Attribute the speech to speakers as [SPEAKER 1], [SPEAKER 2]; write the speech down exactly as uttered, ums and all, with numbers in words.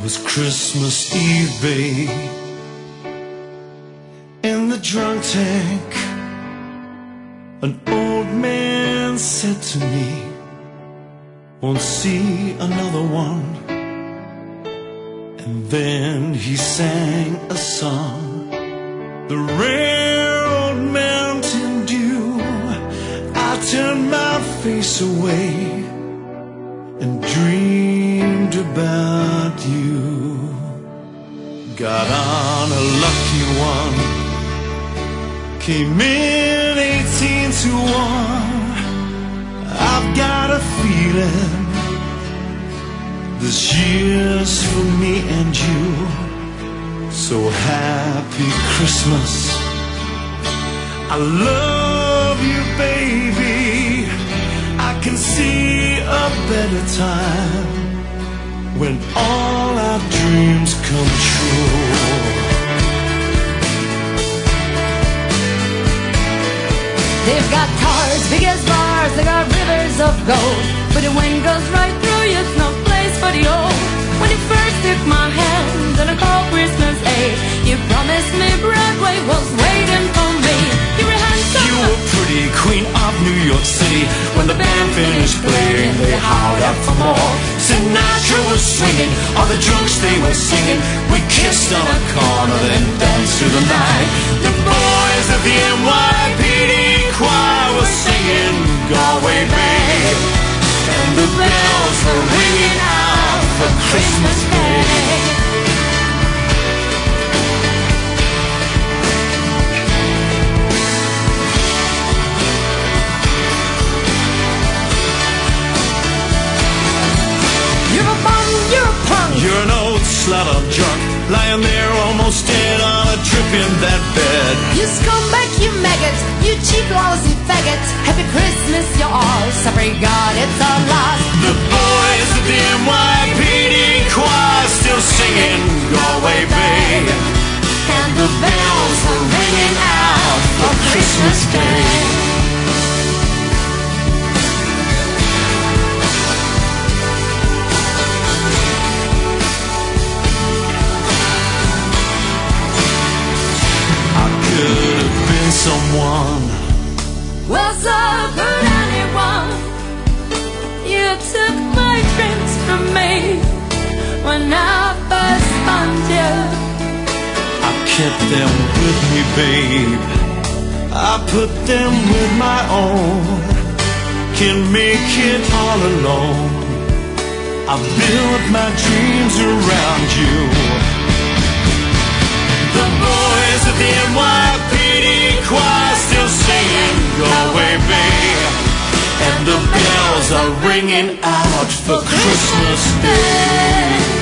[SPEAKER 1] was Christmas Eve, babe. In the drunk tank, an old man said to me, won't see another one. And then he sang a song, the rare old mountain dew. I turned my face away and dreamed about you. Got on a lucky one, came in eighteen to one. I've got a feeling this year's for me and you. So happy Christmas, I love you, baby. I can see a better time when all our dreams come true.
[SPEAKER 2] They've got cars big as bars, they got rivers of gold, but the wind goes right through you, it's no place for the old. When you first took my hand on a cold Christmas Eve, you promised me Broadway was waiting for me. You were handsome,
[SPEAKER 1] you were pretty, queen of New York City. When the band finished playing, they howled out for more. Sinatra was swinging, all the drunks they were singing. We kissed on a corner, then danced through the night. The boys of the N Y P D choir was singing Galway Bay, and the bells were ringing out for Christmas Day.
[SPEAKER 2] you're a bum, you're a punk,
[SPEAKER 1] you're an old slut of drunk, lying there almost dead on a trip in that bed.
[SPEAKER 2] you scumbag, you maggot, you cheap lousy faggot. Happy Christmas, you're all sorry, God, it's our loss.
[SPEAKER 1] The boys of the N Y P D choir still singing Galway Bay,
[SPEAKER 2] And the bells are ringing out for Christmas Day.
[SPEAKER 1] Could have been someone,
[SPEAKER 2] Well, so could anyone. You took my dreams from me when I first found you.
[SPEAKER 1] I kept them with me, babe. I put them with my own. Can't make it all alone. I built my dreams around you. The boys of the N Y P D choir still singing Galway Bay, and the bells are ringing out for Christmas Day.